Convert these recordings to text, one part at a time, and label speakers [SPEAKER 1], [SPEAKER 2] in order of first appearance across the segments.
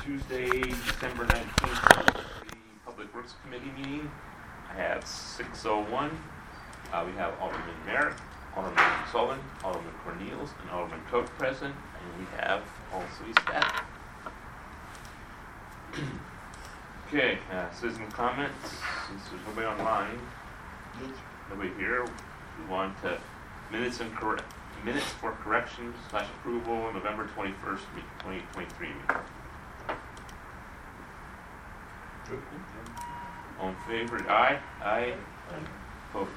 [SPEAKER 1] Tuesday, December 19th, the Public Works Committee meeting. I have 6:01. We have Alderman Merrick, Alderman Sullivan, Alderman Cornelius, and Alderman Coate present, and we have all city staff. Okay, citizen comments. Since there's nobody online, nobody here, we want to minutes for correction / approval November 21st, 2023 meeting. All in favor? Aye. Aye. Opposed.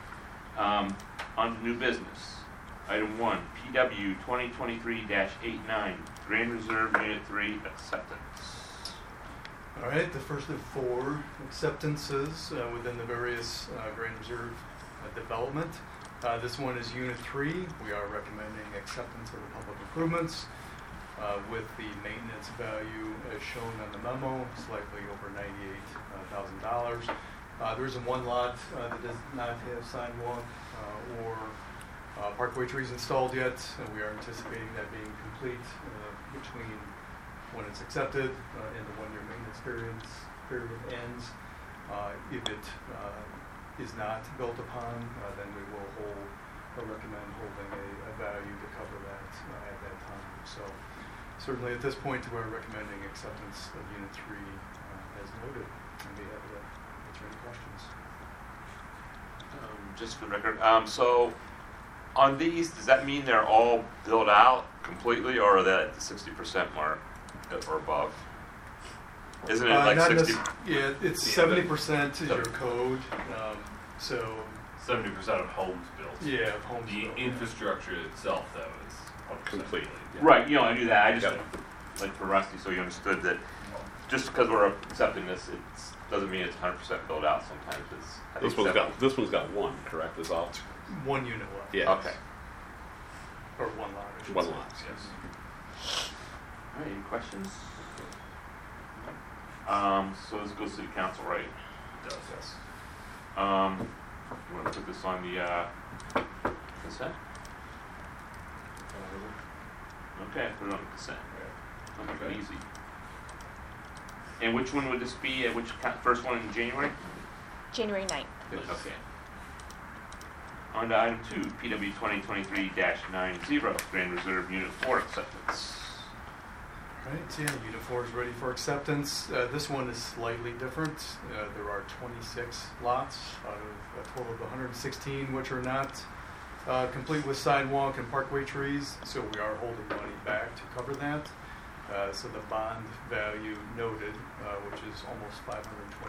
[SPEAKER 1] On to new business. Item 1, PW 2023-89, Grand Reserve Unit 3 acceptance.
[SPEAKER 2] All right, the first of 4 acceptances within the various Grand Reserve development. This one is Unit 3. We are recommending acceptance of the public improvements with the maintenance value as shown on the memo, slightly over $98,000. There is one lot that does not have sidewalk or parkway trees installed yet. We are anticipating that being complete between when it's accepted and the one-year maintenance period ends. If it is not built upon, then we will recommend holding a value to cover that at that time. So certainly at this point we are recommending acceptance of Unit 3 as noted. I'd be happy to answer any questions.
[SPEAKER 1] Just for the record, so on these, does that mean they're all built out completely, or are they at the 60% mark or above? Isn't it like 60?
[SPEAKER 2] Yeah, it's 70% is your code. So
[SPEAKER 3] 70% of homes built.
[SPEAKER 2] Yeah, of homes
[SPEAKER 3] the
[SPEAKER 2] built.
[SPEAKER 3] infrastructure itself, though, is
[SPEAKER 1] complete.
[SPEAKER 3] Yeah.
[SPEAKER 1] Right, I knew that. I just, like for Rusty, so you understood that just because we're accepting this, it doesn't mean it's 100% built out. Sometimes it's.
[SPEAKER 4] This one's got one, correct? Is all?
[SPEAKER 2] 1 unit left.
[SPEAKER 4] Yeah.
[SPEAKER 1] Okay.
[SPEAKER 2] Or 1 lot, I should
[SPEAKER 4] One
[SPEAKER 2] say.
[SPEAKER 4] lot, yes.
[SPEAKER 1] All right, any questions? So this goes to the council, right?
[SPEAKER 3] It does, yes.
[SPEAKER 1] You want to put this on the consent? Okay, put it on the consent. I'll make it easy. And which one would this be? First one in January?
[SPEAKER 5] January 9th.
[SPEAKER 1] Okay. On to item 2, PW 2023-90, Grand Reserve Unit 4 acceptance.
[SPEAKER 2] Right, yeah, Unit 4 is ready for acceptance. This one is slightly different. There are 26 lots out of a total of 116 which are not complete with sidewalk and parkway trees, so we are holding money back to cover that. So the bond value noted, which is almost $520,000,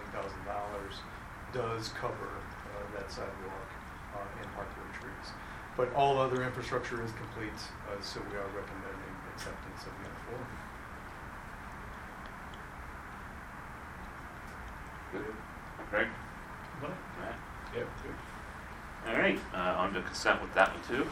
[SPEAKER 2] does cover that sidewalk and parkway trees. But all other infrastructure is complete, so we are recommending acceptance of Unit 4.
[SPEAKER 1] Good. Greg?
[SPEAKER 3] What?
[SPEAKER 1] Matt?
[SPEAKER 3] Yeah, good.
[SPEAKER 1] All right, on to consent with that one too.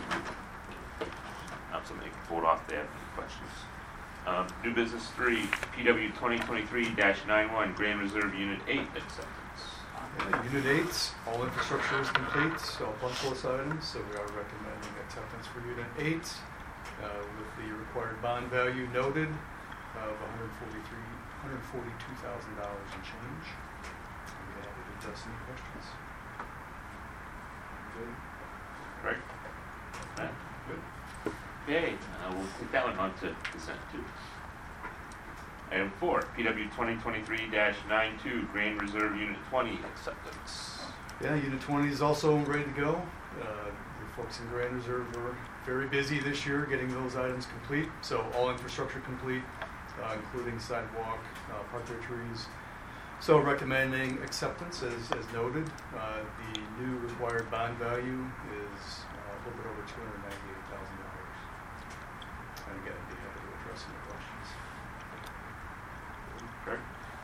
[SPEAKER 1] So they can vote off if they have any questions. New business 3, PW 2023-91, Grand Reserve Unit 8 acceptance.
[SPEAKER 2] Unit 8, all infrastructure is complete, all punchless items, so we are recommending acceptance for Unit 8 with the required bond value noted of $142,000 and change. I'd be happy to address any questions.
[SPEAKER 1] Good. Right. Right. Good. Okay, we'll take that one on to consent too. Item 4, PW 2023-92, Grand Reserve Unit 20 acceptance.
[SPEAKER 2] Yeah, Unit 20 is also ready to go. The folks in Grand Reserve were very busy this year getting those items complete. So all infrastructure complete, including sidewalk, parkway trees. So recommending acceptance as noted. The new required bond value is a little bit over $298,000. And again, I'd be happy to address any questions.
[SPEAKER 1] Correct.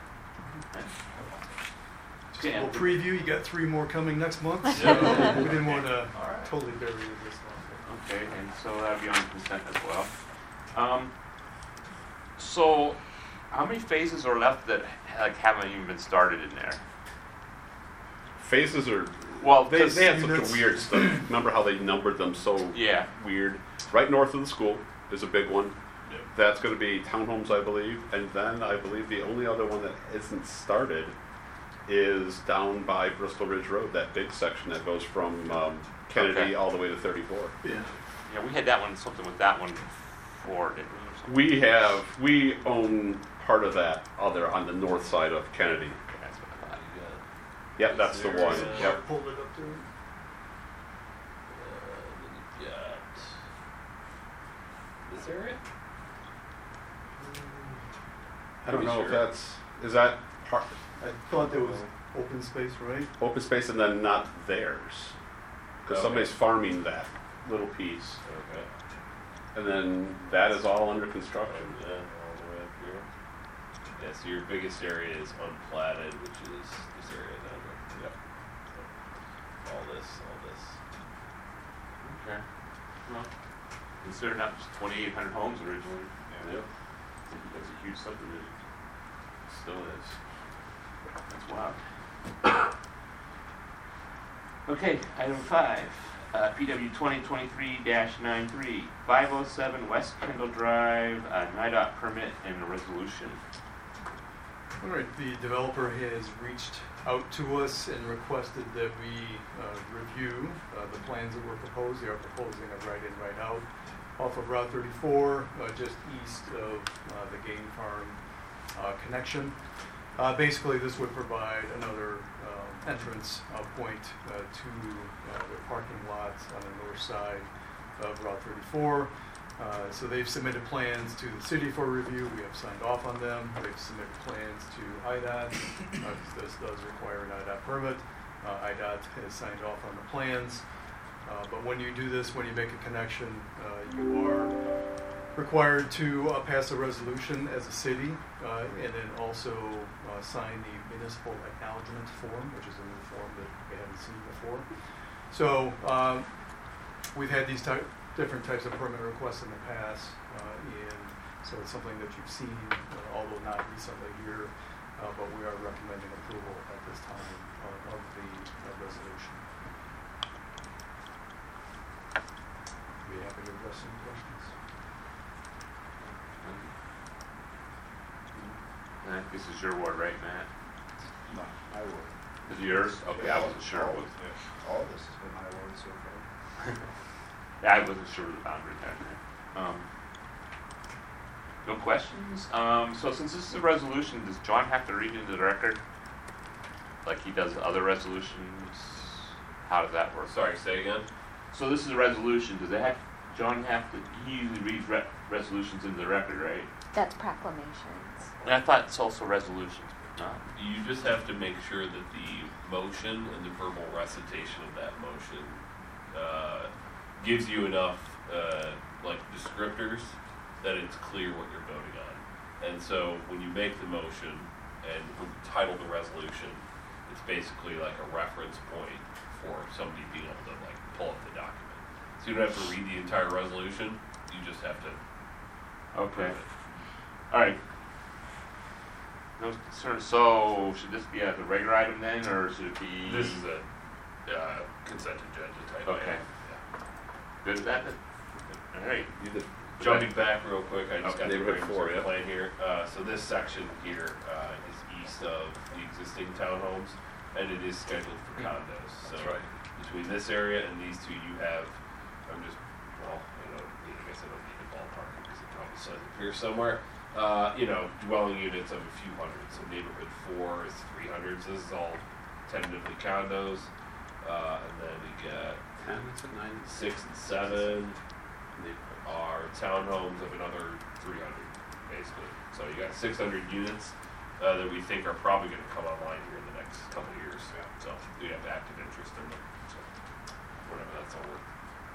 [SPEAKER 2] Just a little preview, you got 3 more coming next month, so we didn't want to totally bury it this long.
[SPEAKER 1] Okay, and so that'll be on consent as well. So how many phases are left that haven't even been started in there?
[SPEAKER 4] Phases are,
[SPEAKER 1] Well,
[SPEAKER 4] they have such
[SPEAKER 2] units.
[SPEAKER 4] a weird stuff. Remember how they numbered them so
[SPEAKER 1] Yeah.
[SPEAKER 4] weird? Right north of the school is a big one.
[SPEAKER 3] do?
[SPEAKER 4] That's gonna be townhomes, I believe, and then I believe the only other one that isn't started is down by Bristol Ridge Road, that big section that goes from Kennedy
[SPEAKER 1] Okay.
[SPEAKER 4] all the way to 34.
[SPEAKER 2] Yeah.
[SPEAKER 1] Yeah, we had that one, something with that one before, didn't we? Or something?
[SPEAKER 4] We own part of that other on the north side of Kennedy.
[SPEAKER 1] That's what I thought.
[SPEAKER 4] Yep, that's the one.
[SPEAKER 3] There,
[SPEAKER 4] Yep.
[SPEAKER 2] Pulled it up there.
[SPEAKER 3] Then you got this area?
[SPEAKER 4] I don't
[SPEAKER 3] Pretty
[SPEAKER 4] know if
[SPEAKER 3] sure.
[SPEAKER 4] is that part,
[SPEAKER 2] I thought there was open space, right?
[SPEAKER 4] open space and then not theirs. Because
[SPEAKER 3] Okay.
[SPEAKER 4] somebody's farming that little piece.
[SPEAKER 3] Okay.
[SPEAKER 4] And then that is all under construction.
[SPEAKER 3] Yeah, all the way up here. Yeah, so your biggest area is unplatted, which is this area down here.
[SPEAKER 4] Yep.
[SPEAKER 3] All this.
[SPEAKER 1] Okay. Well, considering that was 2,800 homes originally.
[SPEAKER 4] Yep.
[SPEAKER 1] That's a huge subdivision. Still is. That's wild. Okay, item 5. PW 2023-93, 507 West Kendall Drive, NIDOT permit and a resolution.
[SPEAKER 2] All right, the developer has reached out to us and requested that we review the plans that were proposed. They are proposing a right in, right out off of Route 34, just east of the Game Farm connection. Basically, this would provide another entrance point to the parking lots on the north side of Route 34. So they've submitted plans to the city for review. We have signed off on them. They've submitted plans to IDOT, because this does require an IDOT permit. IDOT has signed off on the plans. But when you do this, when you make a connection, you are required to pass a resolution as a city, and then also sign the municipal acknowledgement form, which is a new form that we haven't seen before. So we've had these different types of permit requests in the past, and so it's something that you've seen, although not recently here, but we are recommending approval at this time of the resolution. Be happy to address any questions.
[SPEAKER 1] I think this is your ward, right, Matt?
[SPEAKER 5] No, my ward.
[SPEAKER 1] Is it yours? Okay, I wasn't sure.
[SPEAKER 5] All of this has been my ward so far.
[SPEAKER 1] Yeah, I wasn't sure of the boundary there. No questions? So since this is a resolution, does John have to read into the record? Like he does other resolutions? How does that work?
[SPEAKER 3] Sorry, say again?
[SPEAKER 1] So this is a resolution, does John have to, he usually reads resolutions into the record, right?
[SPEAKER 6] That's proclamations.
[SPEAKER 1] And I thought it's also resolutions, but not.
[SPEAKER 3] You just have to make sure that the motion and the verbal recitation of that motion gives you enough like descriptors that it's clear what you're voting on. And so when you make the motion and title the resolution, it's basically like a reference point for somebody being able to like pull up the document. So you don't have to read the entire resolution, you just have to
[SPEAKER 1] Okay. Alright. No concern, so should this be as a regular item then, or should it be?
[SPEAKER 3] This is a consent agenda type
[SPEAKER 1] Okay.
[SPEAKER 3] item. Yeah.
[SPEAKER 1] Good with that then? Alright.
[SPEAKER 3] Jumping back real quick, I just
[SPEAKER 4] Okay,
[SPEAKER 3] got the
[SPEAKER 4] neighborhood
[SPEAKER 3] bring
[SPEAKER 4] four,
[SPEAKER 3] the
[SPEAKER 4] yeah.
[SPEAKER 3] plan here. So this section here is east of the existing townhomes, and it is scheduled for condos. So between this area and these two, you have, I guess I don't need to ballpark it because it probably says it here somewhere. Dwelling units of a few hundred. So neighborhood 4 is 300. So this is all tentatively condos. And then we got
[SPEAKER 4] 10, is it 9?
[SPEAKER 3] 6 and 7 are townhomes of another 300, basically. So you got 600 units that we think are probably going to come online here in the next couple of years. So we have active interest in them. So whatever that's all worth.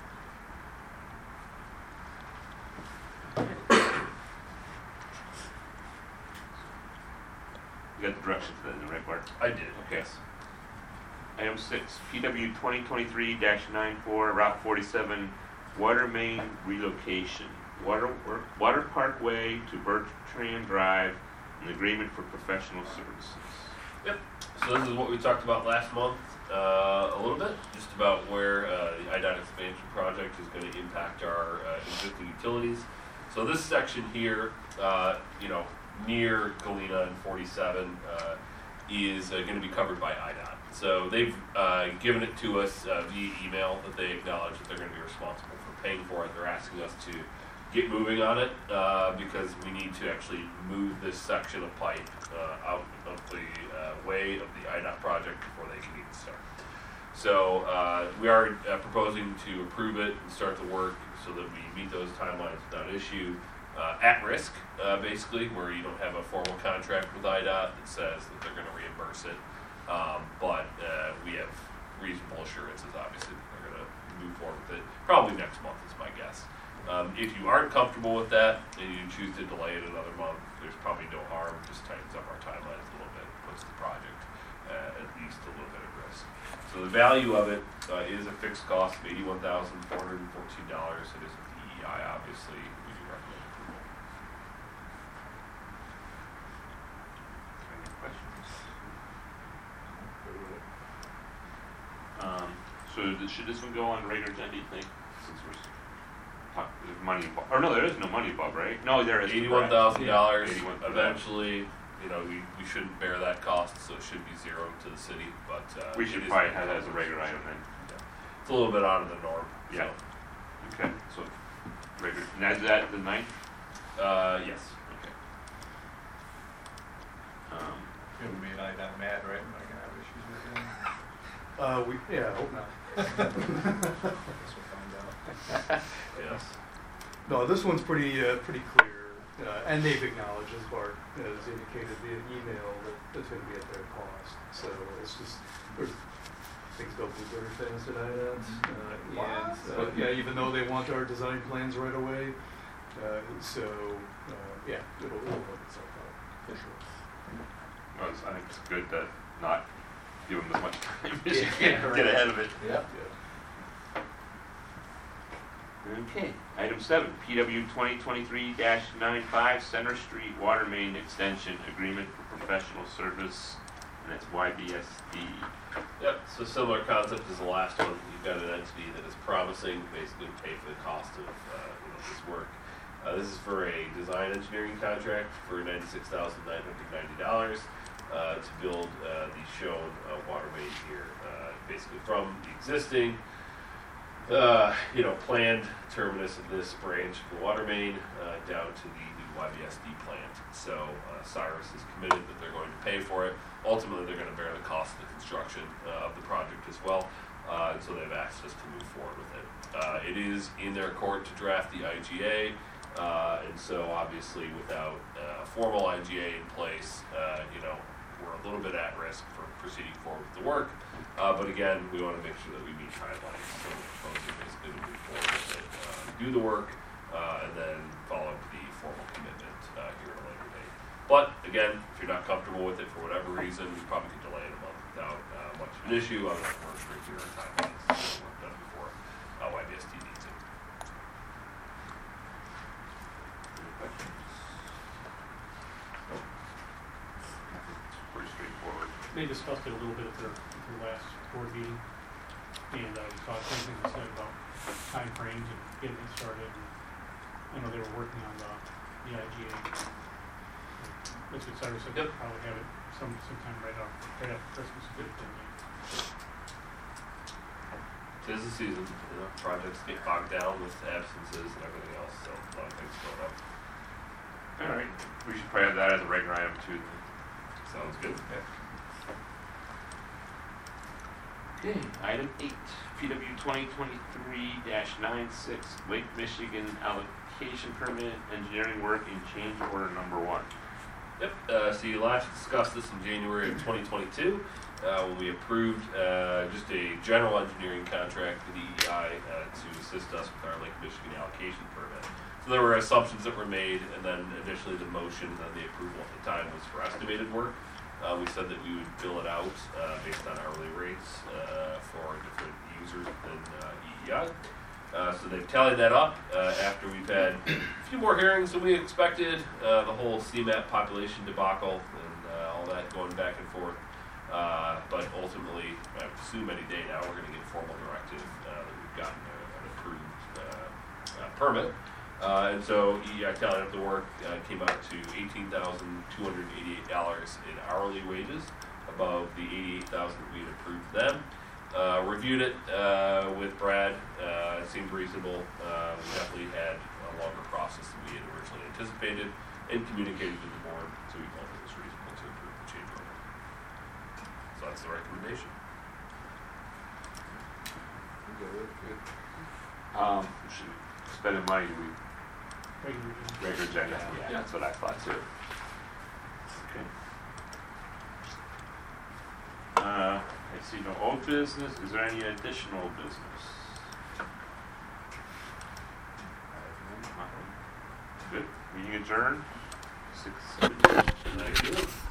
[SPEAKER 1] You got the directions for that in the right part?
[SPEAKER 3] I did.
[SPEAKER 1] Okay.
[SPEAKER 3] Yes.
[SPEAKER 1] Item 6, PW 2023-94, Route 47, water main relocation. Water Parkway to Bertrand Drive, an agreement for professional services.
[SPEAKER 3] Yep. So this is what we talked about last month, a little bit, just about where the IDOT expansion project is going to impact our existing utilities. So this section here, near Galena and 47, is going to be covered by IDOT. So they've given it to us via email that they acknowledge that they're going to be responsible for paying for it. They're asking us to get moving on it because we need to actually move this section of pipe out of the way of the IDOT project before they can even start. So we are proposing to approve it and start the work so that we meet those timelines without issue. At risk, basically, where you don't have a formal contract with IDOT that says that they're going to reimburse it. But we have reasonable assurances, obviously, that they're going to move forward with it. Probably next month is my guess. If you aren't comfortable with that and you choose to delay it another month, there's probably no harm. Just tightens up our timelines a little bit, puts the project at least a little bit at risk. So the value of it is a fixed cost of $81,414. It is a PEI, obviously. We do recommend approval.
[SPEAKER 1] Any questions?
[SPEAKER 5] Go with it.
[SPEAKER 1] So should this one go on regular agenda, you think? Since there's money involved. Or no, there is no money involved, right? No, there is.
[SPEAKER 3] $81,000.
[SPEAKER 1] $81,000.
[SPEAKER 3] Eventually, we shouldn't bear that cost, so it should be zero to the city. But
[SPEAKER 1] We should probably have that as a regular item then.
[SPEAKER 3] It's a little bit out of the norm.
[SPEAKER 1] Yeah. Okay, so regular. Now is that the 9th?
[SPEAKER 3] Yes.
[SPEAKER 1] Okay.
[SPEAKER 5] It would be like that mad, right? Am I gonna have issues with him?
[SPEAKER 2] I hope not.
[SPEAKER 5] Guess we'll find out.
[SPEAKER 3] Yes.
[SPEAKER 2] No, this one's pretty clear, and they've acknowledged, as Bart has indicated via email, that it's going to be at their cost. So it's just, things don't move very fast at IDOT. And even though they want our design plans right away, it'll work itself out, for sure.
[SPEAKER 1] Well, I think it's good to not give them as much time as you
[SPEAKER 2] Yeah,
[SPEAKER 1] can
[SPEAKER 2] right.
[SPEAKER 1] get ahead of it.
[SPEAKER 5] Yeah.
[SPEAKER 1] Okay, item 7, PW 2023-95 Center Street Water Main Extension Agreement for Professional Service, and that's YBSD.
[SPEAKER 3] Yep. So similar concept as the last one. You've got an entity that is promising basically to pay for the cost of this work. This is for a design engineering contract for $96,990 to build the shown water main here, basically from the existing, planned terminus of this branch of the water main down to the new YBSD plant. So Cyrus is committed that they're going to pay for it. Ultimately, they're going to bear the cost of the construction of the project as well. And so they've asked us to move forward with it. It is in their court to draft the IGA. And so obviously without a formal IGA in place, we're a little bit at risk for proceeding forward with the work. But again, we want to make sure that we meet timelines. So we're proposing basically to move forward with it, do the work, and then follow up the formal commitment here at a later date. But again, if you're not comfortable with it for whatever reason, we probably could delay it a month without much of an issue. Other than we're strict here on timelines to get the work done before YBSD needs it.
[SPEAKER 1] Any questions? Nope. It's pretty straightforward.
[SPEAKER 6] They discussed it a little bit at their last board meeting, and we thought something was said about time frames and getting it started. And I know they were working on the IGA. That's what Cyrus said.
[SPEAKER 3] Yep.
[SPEAKER 6] They'll probably have it sometime right after Christmas. Good thing.
[SPEAKER 3] Tis the season, projects get bogged down with absences and everything else, so a lot of things going up.
[SPEAKER 1] All right, we should probably have that as a regular item too.
[SPEAKER 3] Sounds good.
[SPEAKER 1] Okay, item 8, PW 2023-96 Lake Michigan Allocation Permit Engineering Work in Change Order Number 1.
[SPEAKER 3] Yep, so you last discussed this in January of 2022, when we approved just a general engineering contract with EEI to assist us with our Lake Michigan allocation permit. So there were assumptions that were made, and then initially the motion and then the approval at the time was for estimated work. We said that we would bill it out based on hourly rates for different users within EEI. So they've tallied that up after we've had a few more hearings than we expected, the whole CMAP population debacle and all that going back and forth. But ultimately, I assume any day now, we're going to get formal directive that we've gotten an approved permit. And so he tallied up the work, came out to $18,288 in hourly wages, above the $88,000 we had approved them. Reviewed it with Brad. It seemed reasonable. We definitely had a longer process than we had originally anticipated and communicated to the board, so we felt it was reasonable to approve the change order. So that's the recommendation.
[SPEAKER 1] Should spending money, we
[SPEAKER 6] Regular
[SPEAKER 1] regular agenda. Yeah, that's what I thought too. Okay. I see no old business. Is there any additional business? Good. Meeting adjourned. 6:17.
[SPEAKER 3] Thank you.